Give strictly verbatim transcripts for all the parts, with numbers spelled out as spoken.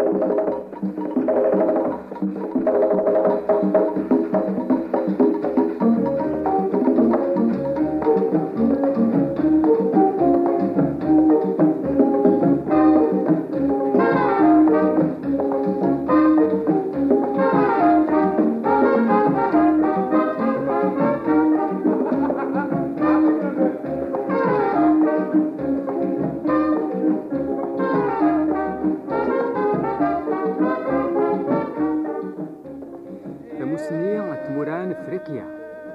تموران افريقيا.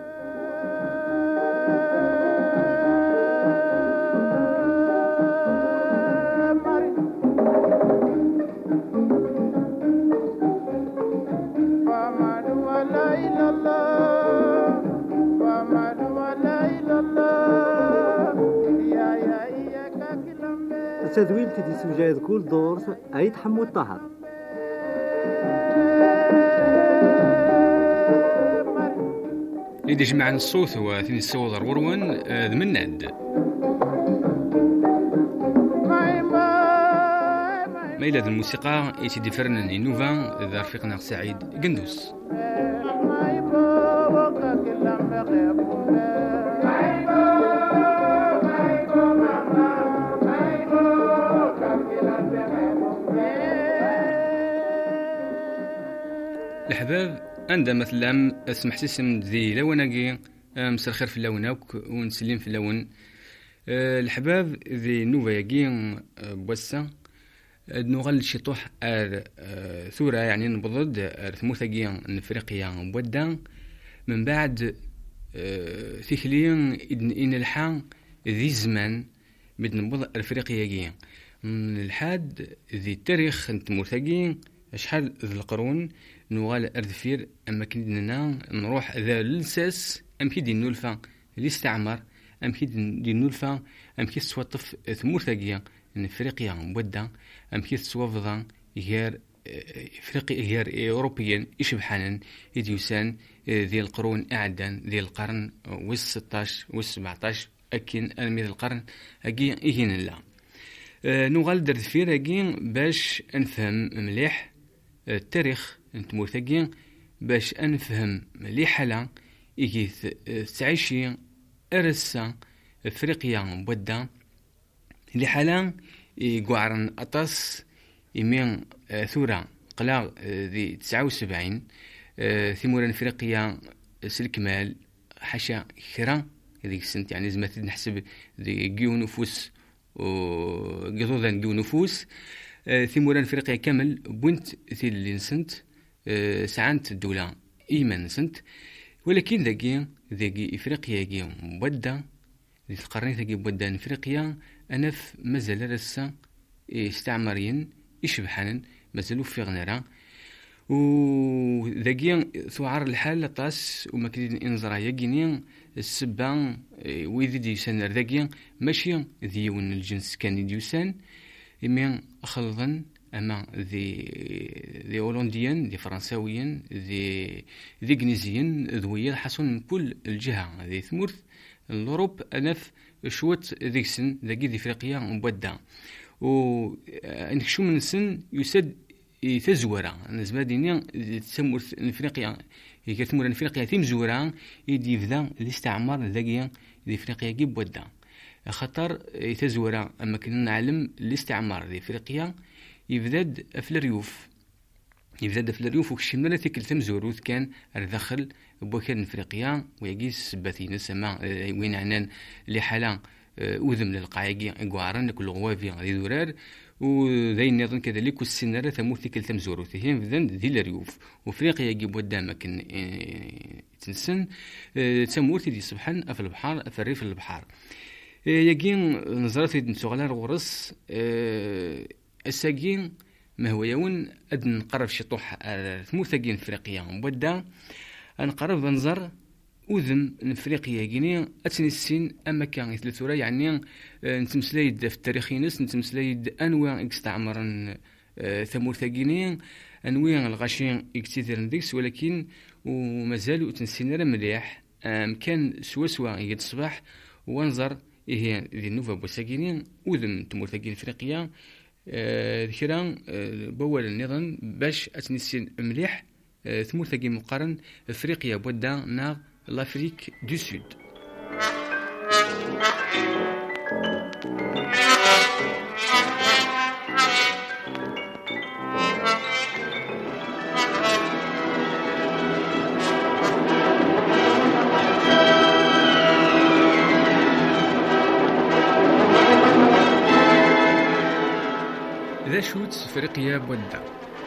تدويل تدي سجاد كل دور أيد حمود طهر. اللي يجمع الصوت هو ثني الصوت الورون ذمناد ميلاد الموسيقى يتدي فرنان إنوفا ذا رفيقنا سعيد قندوس. الحباب عندما مثلا اسمح سيسم ذي لوناقي مسر خير في اللوناك ونسلم في اللون. الحباب ذي نوفا ياقي بوسا نغل شطوح ثورة يعني نبضد ثموثاقيا نفريقيا بودا من بعد ثيخليا إن الحان ذي زمان بدنا نبض افريقيا من الحاد ذي التاريخ نتموثاقي شحال ذي القرون نوغال أردفير أما كنا نروح ذا للساس أم كي دي نولفا الاستعمار أم كي دي نولفا أم كي تسوطف ثمورثاقيا إن إفريقيا مبدا أم كي تسوفضا غير إفريقيا غير أوروبيا إشبحانا إديوسان ذي القرون أعدان ذي القرن والستاش والسبعتاش أكين ألمي ذي القرن أكين إيهين الله. نوغال دردفير أكين باش نفهم مليح التاريخ نتموثاقين باش أنفهم مليح حالا إيكي تعيشي أرسا إفريقيا بودا اللي حالا يقعرن أطاس إمين ثورة قلاغ ذي تسعة وسبعين ثمورا إفريقيا سلكمال حاشا خيرا هذيك السنت يعني زمات نحسب ذي جيو نفوس وقضوضا جيو نفوس ثمورا إفريقيا كامل بنت ذي اللي نسنت سعنت الدولة إيمان سنت ولكن ذاكي ذاكي إفريقيا كي مبدا ذي القرن ذاكي مبدا إفريقيا أنا في مازال رسا استعماريين يشبحان مازالوا في غنرا وذاكي ثوار الحال طاس وما كدين إنزرا يجيني السبان ويذي ديسان ذاكي ماشي ذيون الجنس كان ديوسان إمين خلظا أما ذي ذي هولنديين ذي فرنساويين ذي ذي إنجليزيين ذويا حصل من كل الجهة ذي ثمورث الأوروب أنف شوت ذيك سن ذاكي ذي إفريقيا مبدا و إنك شو من سن يسد يتزورا نسبة دينيا تسمورث إفريقيا هي ثمور إفريقيا تيم زورا يدي فذا الاستعمار ذاكي ذي إفريقيا كي بودا خطر يتزورا أما كنا نعلم الاستعمار ذي إفريقيا يبدأ في الريوف يبدأ في الريوف وكشمنا تيكل تمزوروث كان الدخل بوكان إفريقيا ويجيس بثين السماء وين عنان لحالا أوذم للقاعقي قوارن كل غوافي ذي ذرار وذي نظن كذلك والسنارة ثمور تيكل تمزوروث هي بدن ذي الريوف وإفريقيا يجيب قدامك تنسن تمور تدي سبحان في البحر في الريف البحر يجين نظرت نسوغلار غرس الساقين ما هو يون أدن نقرب شطوح ثموثاقين إفريقيا مبدا نقرب بنظر أذم إفريقيا جيني أتني السين أما كان يثلثورا يعني نتمسلايد في التاريخ نس نتمسلايد أنواع استعمرا ثموثاقينين أنواع الغاشين يكتثر نديكس ولكن ومازالوا تنسينا مليح كان سوا سوا يتصبح ونظر هي ذي النوفا بوساقينين أذم ثموثاقين إفريقيا ذكران بول النظام باش أتنسين مليح ثمور ثقي مقارن افريقيا بودا ناغ لافريك دو سود. ذا شوت افريقيا بودا.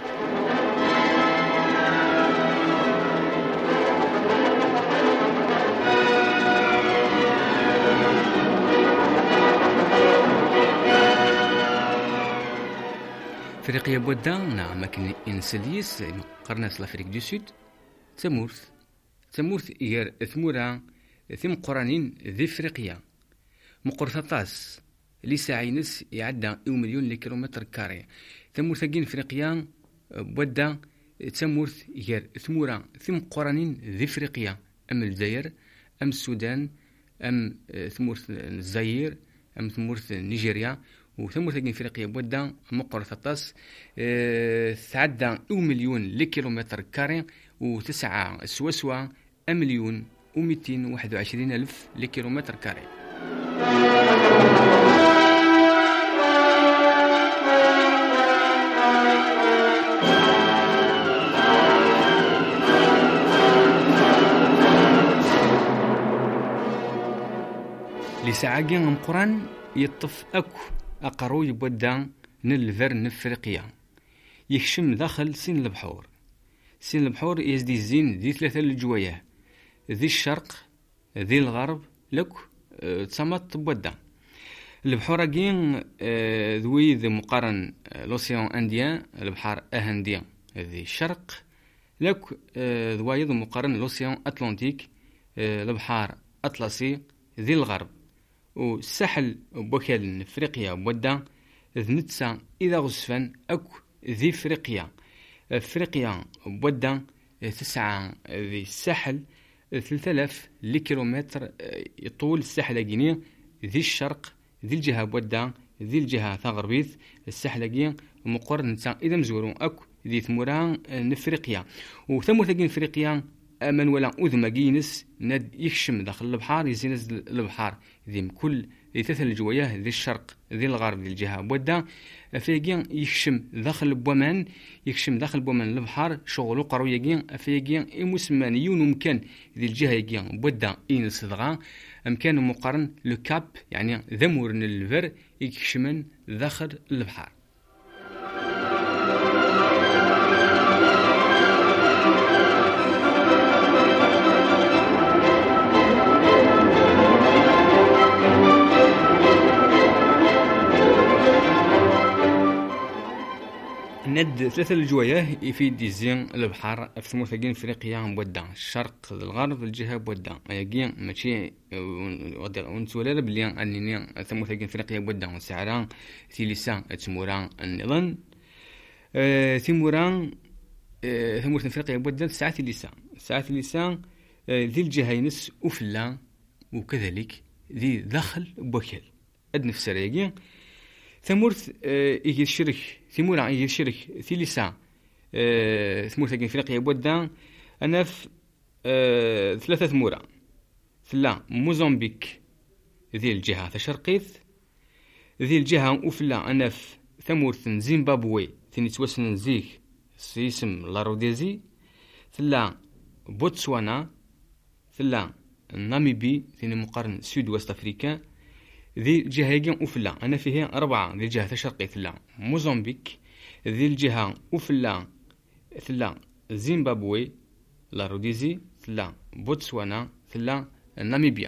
افريقيا بودا نا مكن انسليس مقرناس لافريك دو سود تمورث تمورث ير ثمورا ثم قرانين ذي افريقيا مقرثطاس لي ساعينس يعدى او مليون لي كيلومتر كاري. تمورث كين افريقيا بودا تمورث ير ثمورا ثم قرانين ذي افريقيا ام الجزائر ام السودان ام ثمورث الجزائر ام ثمورث نيجيريا وثمورث كين افريقيا بودا مقرث الطاس أه تعدى او مليون لكيلومتر كاري وتسعة سواسوا مليون ومئتين واحد وعشرين الف لكيلومتر كاري. لساعة مقران يطف أكو أقرو يبدا نلفر نفريقيا يكشم داخل سين البحور. سين البحور يزدي الزين ذي ثلاثة الجواياه ذي الشرق ذي الغرب لك أه تصمت بودا. البحور أجين أه ذوي ذي مقارن لوسيون أنديان البحر أهنديان ذي الشرق لك أه ذوي ذي مقارن لوسيون أتلانتيك أه البحر أطلسي ذي الغرب. والساحل بوكال افريقيا بودا ذنتسا اذا غصفان اكو ذي افريقيا افريقيا بودا تسعة ذي الساحل ثلاثة آلاف لكيلومتر يطول الساحل الجيني ذي الشرق ذي الجهة بودا ذي الجهة غربيث الساحل الجيني مقارنة اذا مزورون اكو ذي ثموران نفريقيا وثمور ثقين افريقيا من ولا أذمة جينس ند يخشم داخل البحر يزينز البحر ذي كل ذي ثلاثة الجوياه ذي الشرق ذي الغرب ذي الجهة بودا فيجين يخشم داخل البومان يخشم داخل البومان البحر شغلو قرو يجين فيجين إمسمان يونمكن ذي الجهة يجين بودا إن صدغا أمكان مقارن لكاب يعني ذمور الفر يخشمن داخل البحر. ند ثلاثة الجواياه يفيد يزين البحر في ثمور ثقين افريقيا بودا الشرق الغرب الجهة بودا يجين ماشي ونسولر بلي انني ثمور ثقين افريقيا بودا سعران ثيليسان تموران النظن أه ثموران أه ثمور افريقيا بودا ساعة ثيليسان ساعة ثيليسان أه ذي الجهة ينس وفلا وكذلك ذي دخل بوكل ادن في سرايجين ثمورث أه يجي الشرك ثمورا يجي الشرك ثيليسا أه ثمورث كين افريقيا بودا انا في أه ثلاثة ثمورا ثلا موزمبيك ذي الجهة الشرقيث ذي الجهة وفلا انا في ثمورث زيمبابوي ثني توسن زيك سيسم لاروديزي ثلا بوتسوانا ثلا ناميبي ثني مقارن سود وست افريكا ذي الجهة يجين أفلا أنا فيها أربعة ذي الجهة الشرقية ثلا موزمبيك ذي الجهة أفلا ثلا زيمبابوي لاروديزي ثلا بوتسوانا ثلا ناميبيا.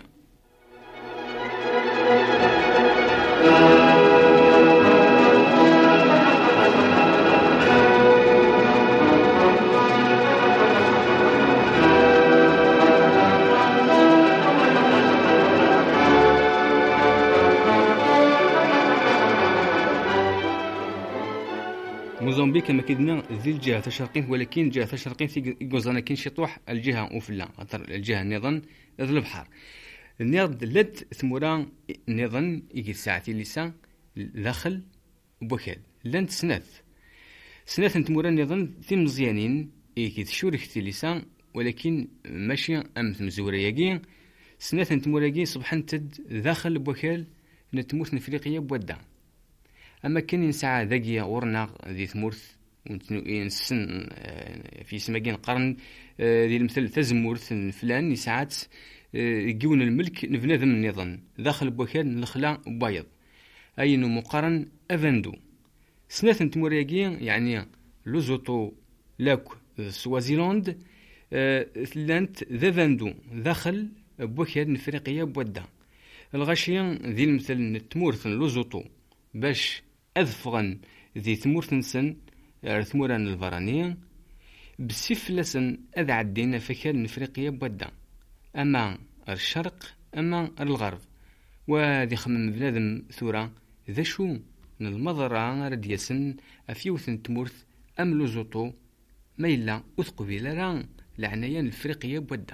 موزمبيق كما كدنا ذي الجهة الشرقية ولكن الجهة الشرقية يقوزنا كين شطوح الجهة وفلا الجهة النظن ذي البحر النظن لت ثموران النظن يجي ساعتي لسان داخل بوكال لانت سناث سناث نتموران نظن ثم مزيانين إيه كي تشورك تليسان ولكن ماشي أم مزورياكي سناث نتموراكي صبحان تد داخل بوكال نتموت نفريقيا بودا أما كان ينسعى ذاكيا ورنا ذي ثمورث ونسن في سماكين قرن ذي المثل تزمورث فلان يساعات يجون الملك نفناذم النظام داخل بوكال نخلا بايض أي مقارن أفندو سناث نتموراكي يعني لوزوتو لاك سوازيلاند لانت ذا فاندو داخل بوكاد نفريقيا بودا الغاشيان ذي المثل نتمورثن لوزوطو باش أذفغن ذي ثمورثنسن ثموران الفرانية بسفلسن أذ عدينا فكاد نفريقيا بودا أما الشرق أما الغرب وذي خمم بلادم ثورة ذا شو المضرة رديسن أفيوثن تمورث أم لوزوطو ما إلا أثقبيل راه العنايان الفريقية بودا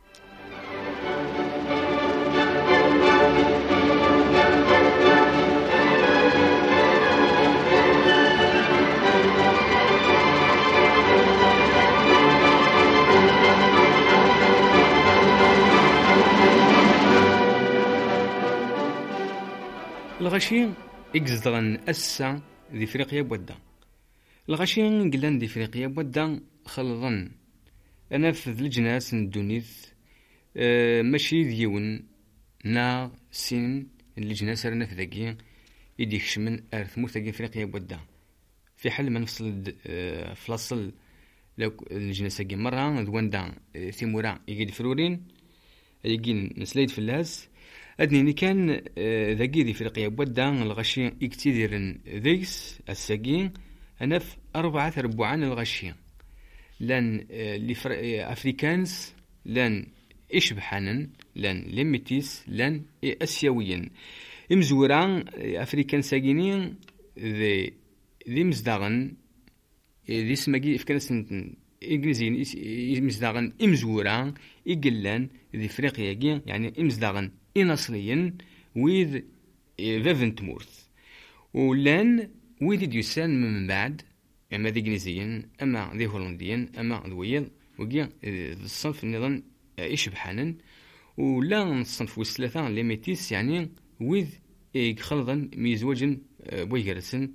الغشيم إكزدغن أسا ذي فريقيا بودا الغشيم قلان ذي فريقيا بودا خلظن أنا في الجناس ندونيث أه ماشي ديون نا سين الجناس رانا في ذاكي يديك شمن أرث موثاقي فريقيا بودا في حال ما نفصل أه فلاصل لو الجناس كي مرة دواندا أه ثمورا يجي فرورين يجي نسلايد في اللاس أدني كان أه ذاكي دي فريقيا بودا الغشي يكتيديرن ذيس الساقين أنا في أربعة ربعان الغشي لان افريكانس لان اشبحانن لان ليميتيس لان اسيويين امزوران افريكان ساكينين ذي ذي مزداغن ذي سماكي افكانس انجليزيين مزداغن امزوران يقلان ذي فريقيا يعني امزداغن اناصليين ويذ فيفنت مورث ولان ويذ ديوسان من بعد أما ذي إنجليزيين أما ذي هولنديين أما ذويض وقيا الصنف النظام يشبحانن ولا نصنف وسلاثان ليميتيس يعني وذ خلطا ميزوجن بويغرسن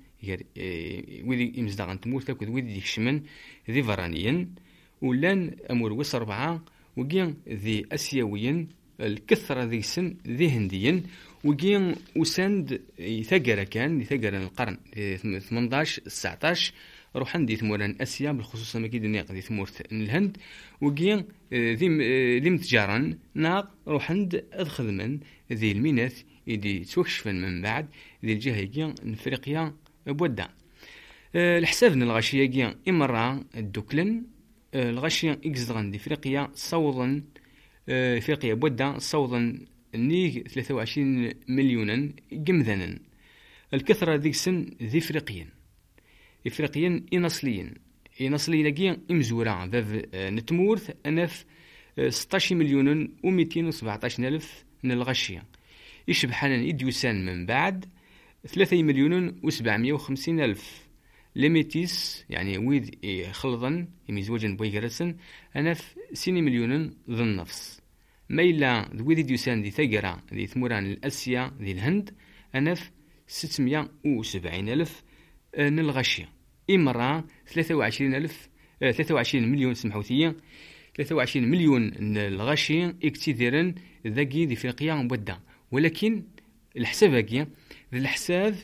وذ إمزداغن تموت تاكد وذ يكشمن ذي فرانيين ولان أمور وس أربعة وقيا ذي أسيويين الكثرة ذي سن ذي هنديين وقيا وساند يثقر كان يثقر القرن ثمنطاش تسعطاش روح عندي ثموران اسيا بالخصوص ما كيد ناق دي ثمورت الهند وقيا ذي ذي متجارن ناق روح عند الخدمن ذي الميناث يدي توكشفن من بعد ذي الجهه كيا افريقيا بودا الحساب الغاشيه كيا امرا الدوكلن الغاشيه اكزدغن دي افريقيا صوضا افريقيا بودا صوضا نيك ثلاثة وعشرين مليونا جمذنا الكثرة ذيك سن ذي افريقيا افريقيا اناصليين اناصليين كي امزورا نتمورث انف ستة مليون ومئتين وسبعطاش الف من الغشيه يشبحنا يديوسان من بعد ثلاثة مليون وسبعمائة وخمسين الف ليميتيس يعني ويد خلطا يمزوجا بويغرسن انف سين مليون ذو النفس ميلا ذوي ديوسان دي ثقرة دي ثموران الأسيا دي الهند أنف ستمائة وسبعين ألف نلغشية إمرا ثلاثة وعشرين ألف ثلاثة وعشرين مليون سمحوثية ثلاثة وعشرين مليون نلغشية اكتذرن ذاكي دي فرقيا مبدا ولكن الحساب هكي الحساب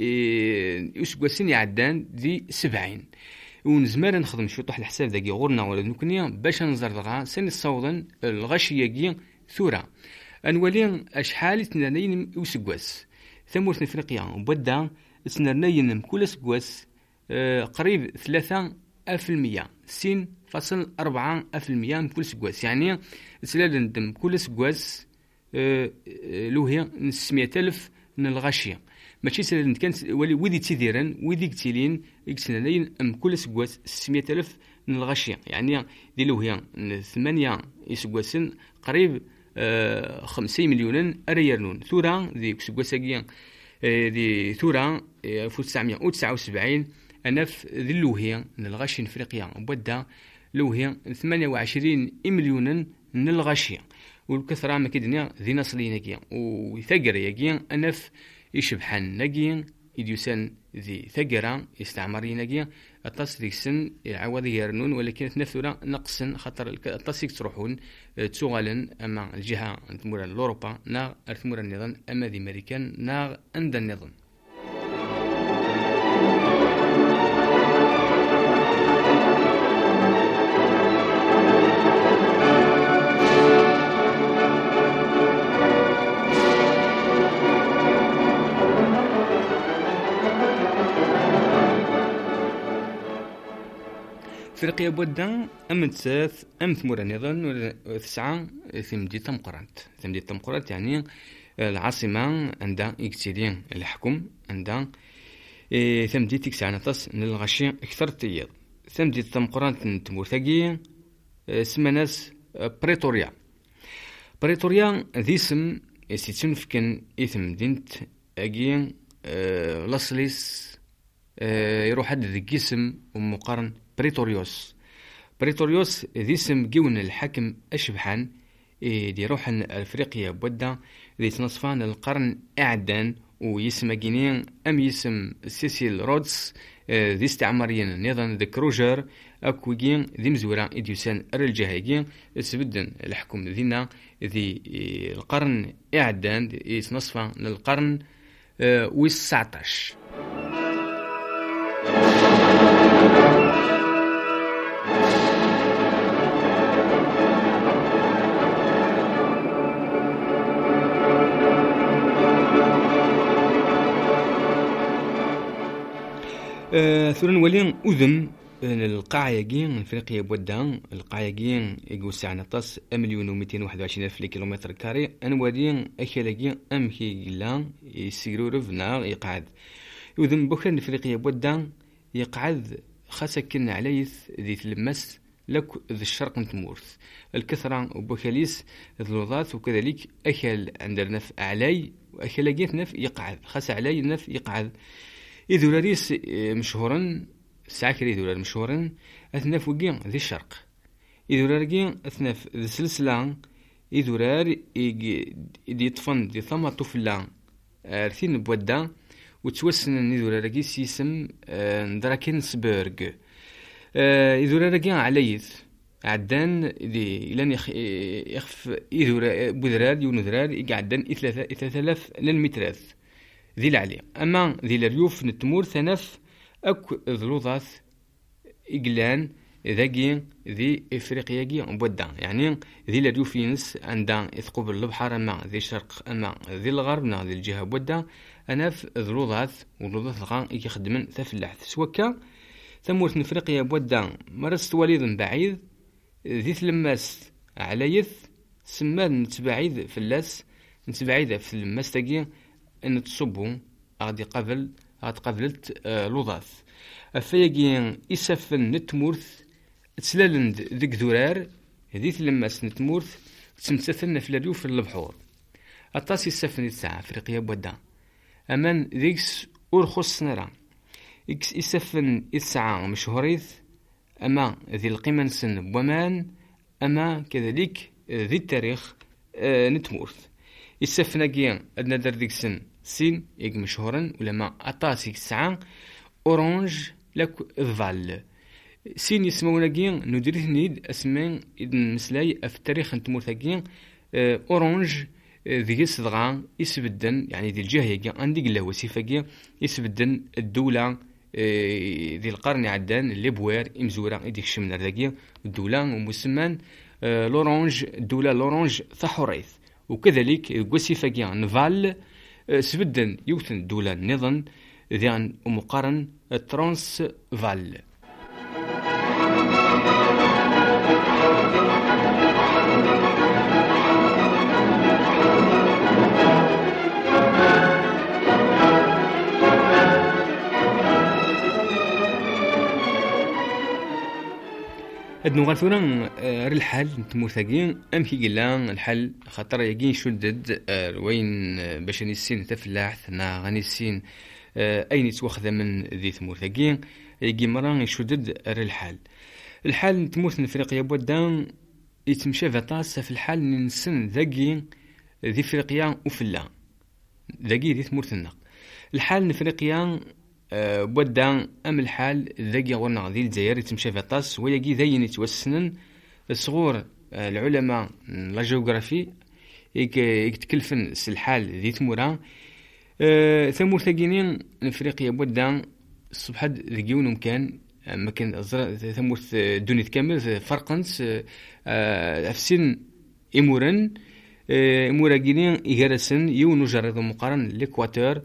يسقسن يعدان دي سبعين ونزمر نخدم شو طح الحساب ذاكي غورنا ولا نكونيا باش نزر دغا سن الصوضن الغشيه كي ثوره انولي اشحال تنانين وسقواس ثمورث افريقيا وبدا تنانين كل سقواس آه قريب ثلاثة في المية سين فاصل أربعة في المية من كل سقواس يعني تسلال ندم كل سقواس آه لوهي نسمية ألف من الغشيه ماشي سلال كان ولي وذي تيديرن وذي قتيلين يكسنالين ام كل سقواس ستمائة ألف من الغشيه يعني ديلو هي ثمانية يسقواسن قريب آه خمسين مليون اريرنون ثورا ذي سقواساكيا دي ثورة في ألف وتسعمائة وتسعة وسبعين أنا في ذي اللوهية الغاشي إفريقيا بودا لوهية ثمانية وعشرين مليون من الغاشية والكثرة ما كدنيا ذي نصلي ناكيا وثقر ياكيا أنا في يشبحان ناكيا إديوسان ذي ثقرة استعماري ناكيا الطاس ذيك السن عوض يرنون ولكن ثورة نقصا خاطر الطاس تروحون تسوغالا أما الجهة تمور لأوروبا نا تمور النظام أما ذي أمريكان نا عند النظام. إفريقيا بودا أم تساث أم ثمور النظام تسعة ثمدي تمقرات ثمدي تمقرات يعني العاصمة عندها إكتيرين الحكم عندها ثمدي تكسع نطس من الغشي أكثر تيض ثمدي تمقرات تمور ثقي سمناس بريتوريا بريتوريا ذي اسم سيتون فكن إثم دينت أجي لاسليس يروح هذا ذي جسم ومقارن بريتوريوس بريتوريوس ذي اسم جون الحاكم أشبحان دي روحن أفريقيا بودا ذي تنصفان القرن أعدان ويسمى جينين أم يسم سيسيل رودس ذي استعماريين نظام ذي كروجر أكوجين ذي مزورة إديوسان الرجاهيين سبدن الحكم ذينا ذي القرن أعدان يتنصفان للقرن والسعتاش. أه ثورة نولي أذم القاعيين إفريقيا بودا القاعيين يقوسع نطاس مليون ومئتين واحد وعشرين ألف كيلومتر كاري أنوالين أكلاقين أم كيقلان يسيرو رفنا يقعد أذم بوكرا إفريقيا بودا يقعد خاصة كنا عليث ذي تلمس لك ذي الشرق نتمورث الكثرة وبوكاليس ذلوضات وكذلك أكل عندنا في أعلاي وأكلاقيت نف يقعد خاصة علي نف يقعد إذا راريس مشهورا ساكري إذا رار مشهورا أثناء فوقين ذي الشرق إذا رارجين أثناء ذي السلسلة إذا رار يدي طفن ذي ثما طفلان أرثين بودا وتوسن إذا رارجي سيسم دراكنسبرغ إذا رارجين عليث عدان ذي لن يخف إذا بذرار يونذرار يقعدان إثلاث آلاف للمترات ذي العلي أما ذي الريوف نتمور ثنف أكو ذلوضات إقلان ذاقي ذي إفريقيا جي بودا يعني ذي الريوف ينس عندها يثقب البحر أما ذي الشرق أما ذي الغرب نا ذي الجهة بودا أنا في ذلوضات وذلوضات الغان يخدمن ثفلحت سوكا ثمورت إفريقيا بودا مرست وليد بعيد ذي ثلماس عليث سمان نتبعيد في اللاس نتبعيد في الماس تاقي أن تصبوا غادي قبل غادي قبلت آه لوضاث أفياقين إسافن نتمورث تسلالند ذيك ذرار هذيث لماس نتمورث تمتثلنا في الريوف البحور أطاس إسافن الساعة أفريقيا بودا أمان ذيكس أرخص نرى إكس إسافن الساعة مشهوريث أما ذي القيمة نسن بومان أما كذلك ذي التاريخ آه نتمورث إسافنا جيان أدنا در ديك سن سين إيق مشهورا ولما أطاسيك الساعة أورانج لك فال سين يسمونا جيان ندريه نيد أسمان إذن مسلاي في التاريخ نتمورثا جيان أورانج ذي صدغان يسبدن يعني ذي الجهة جيان عندي قلا وسيفا جيان يسبدن الدولة ذي القرن عدان اللي بوير إمزورا إديك شمنا ذاكيا الدولة ومسمان لورانج الدولة لورانج ثحوريث وكذلك وسيفا جيان نفال سبدن يوثن الدولة النظام ذي مقارن ترانس فال. ادنو غالثورا آه الحل نتموثاقين ام كي قلان الحل خاطر يقين شدد آه وين آه باش نسين تفلاح نا غني السين آه اين يتوخذ من ذي ثموثاقين يقين مران يشدد الحل الحل نتموث نفريقيا بودان يتمشى فطاس في الحال نسن ذاقي ذي فريقيا وفلا ذاقي ذي ثمورثنا الحال نفريقيا أه بودان ام الحال ذاقي غورنا ذي الجزائر يتمشى فطاس ويقي ذاين يتوسنن الصغور أه العلماء لا جيوغرافي يتكلفن الحال ذي ثمورا أه ثمور ثاقينين نفريقيا بودان الصبحد ذاقيونهم كان ما كان ثمورث دوني تكمل فرقنس أفسين إمورن إموراجينين إجارسن يونو جرد مقارن الإكواتور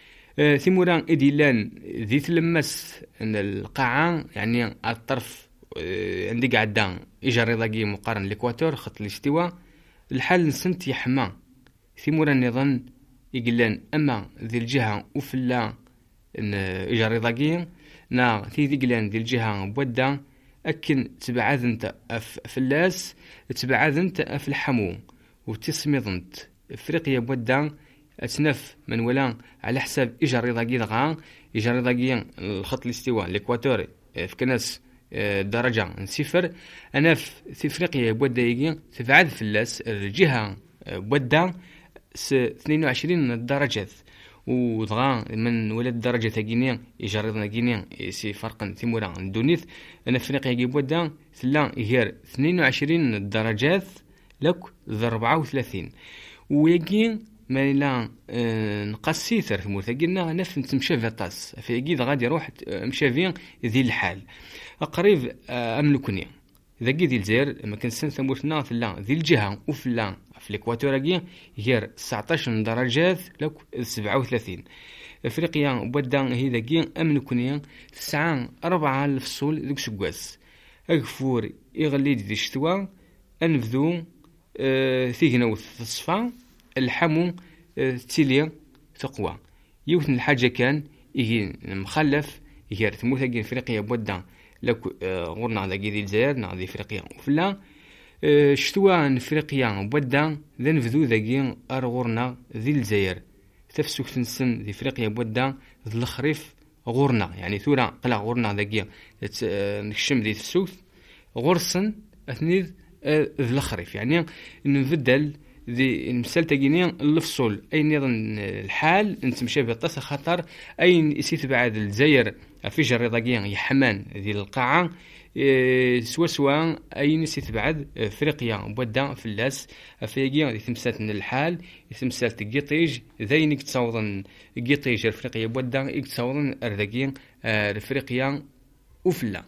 ثموران إديلان ذي تلمس أن القاعة يعني على الطرف عندي قعدان إجارة مقارن الإكواتور خط الاستواء الحال نسنت يحمى ثموران نظن إجلان أما ذي الجهة وفلا إن إجارة نا في ذيقلان دي الجهة بودا أكن تبعاذ انت أف فلاس تبعاذ انت أف الحمو وتسميض انت افريقيا بودا أتنف من ولا على حساب إجا رضاقي دغا إجا رضاقي الخط الاستواء الإكواتوري في كناس درجة صفر أنا في افريقيا بودا يجي تبعاذ فلاس الجهة بودا اثنين وعشرين درجات ودغا من ولد درجة تاقينيا يجرضنا كينيا سي فرقا ثمورا دونيث أنا فريقيا جيبودا ثلا غير اثنين وعشرين درجات لك ذا أربعة وثلاثين ويجين ما لا اه نقصي ثر ثمور ثقيلنا نفس نتمشى فيطاس في أكيد غادي يروح مشافين ذي الحال قريب اه أملكني إذا جي ذي الجزائر ما كان سن ثمورتنا ثلا ذي الجهة وفلا في الإكواتور غير غير تسعطاش درجات لك سبعة وثلاثين افريقيا بودا هي ذاكي امنكونيا تسعة أربعة الفصول ذوك سكواس اكفور يغلي دي الشتوى انفذو اه ثيغنو الصفا الحمو اه تيليا تقوى يوثن الحاجة كان يجي مخلف يجي ثموثا كين افريقيا بودا لك اه غورنا ذاكي دي الجزائر نعضي افريقيا وفلا اه شتوى افريقيا بودا ذا نفذو ذاكي ارغورنا ذي الجزائر تفسوك تنسن ذي فريقيا بودا ذي الخريف غورنا يعني ثورة قلع غورنا ذاكي نكشم ذي تفسوك غورسن اثني ذي الخريف يعني نبدل ذي المثال تاقيني الفصول اي نظن الحال نتمشى بالطاسة خطر اي يسيت بعد الجزائر في جري ذاكي يحمان ذي القاعة إيه سوا سوا اي نسيت بعد افريقيا بودا فلاس افريقيا تمسات من الحال تمسات قيطيج ذينك تصاوضن قيطيج افريقيا بودا يتصاوضن ارذاكي افريقيا وفلا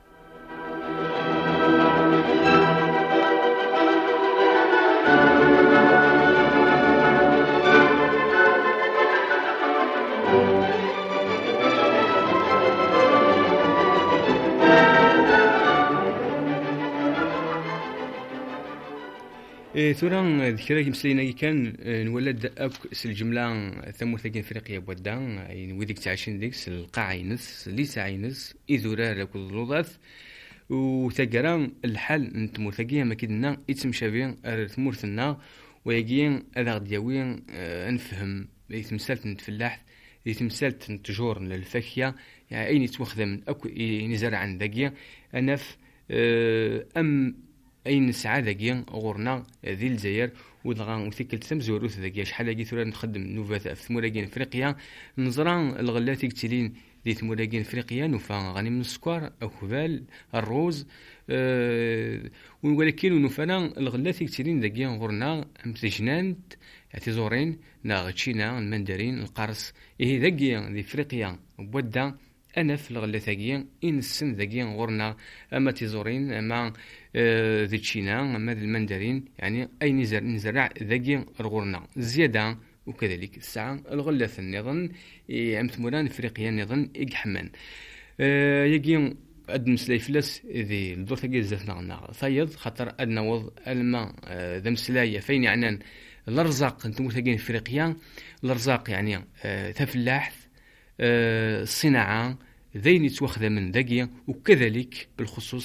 إيه ثورا ذكرى مسلينا كان نولد أك الجملة ثمو ثقين فريقيا بودا يعني وذيك تعيشين ديكس القاع ينس ليس عينس إذورا لكل الوظاف وثقرا الحال نتمو ثقيا ما كدنا يتمشى بين ثمورثنا ويجين أذا غدياوين نفهم يتمثلت نتفلاح يتمثلت نتجور للفاكهة يعني أين يتوخذ من أكو نزرع عن ذاكيا أنا في أم أين سعادة ذاكيا غورنا ذي الجزائر ودغا وثيكل تمزوروث ذاكيا شحال هاكي ثورا نخدم نوفات في ثموراكين افريقيا نزران الغلات يكتلين ذي ثموراكين افريقيا نوفا غني من السكر او خبال الروز أه ولكن نوفانا الغلات يكتلين ذاكيا غورنا امتجنانت اعتزورين نا غتشينا المندرين القرص إيه ذاكيا ذي افريقيا بودا أنا في الغلات ذاكيا إن السن ذاكيا غورنا أما تيزورين أما آه ذي تشينا أما ذي المندرين يعني أي نزرع نزرع ذاكيا غورنا زيادة وكذلك الساعة الغلات النظن أم ثموران إفريقيا نظن إجحمان آه يجي أد مسلاي فلس ذي الدور ثقيل زاتنا غنا ثايض خاطر أدنا وض الماء آه ذا مسلاية فين يعنان الرزاق انتم ثقين إفريقيا الرزاق يعني آه تفلاح الصناعة ذين يتوخذ من ذاكيا وكذلك بالخصوص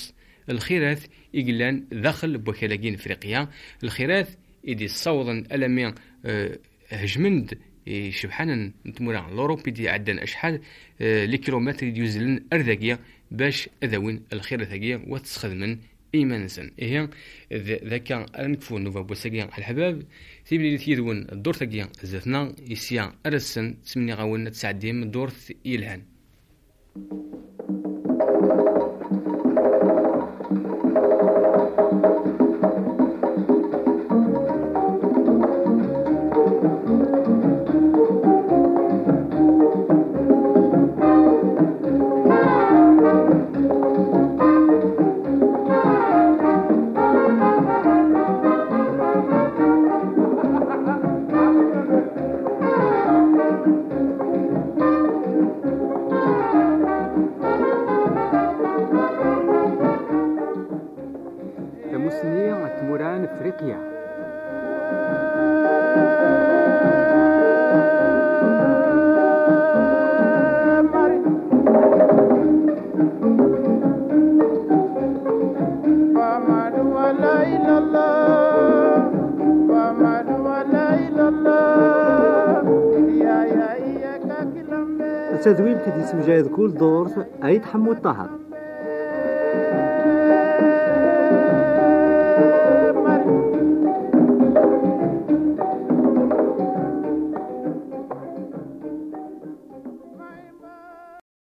الخيرات إقلان داخل بوكالاقين إفريقيا الخيرات إدي صوضا ألمي أه هجمند شبحانا نتمورا الأوروبي دي عدن أشحال أه لكيلومتر يوزلن أرذاقيا باش أذوين الخيرة ثقيا وتسخدمن إيمانسن إيه ذاك أنكفو نوفا بوساقيا الحباب تيبلي تيدون الدور ثقيا زثنا يسيا أرسن تسمني غاون تسعديم الدور إلهان تمسني تموران إفريقيا. تدويل تدي سوجاد كل دور أي تحمو الطهر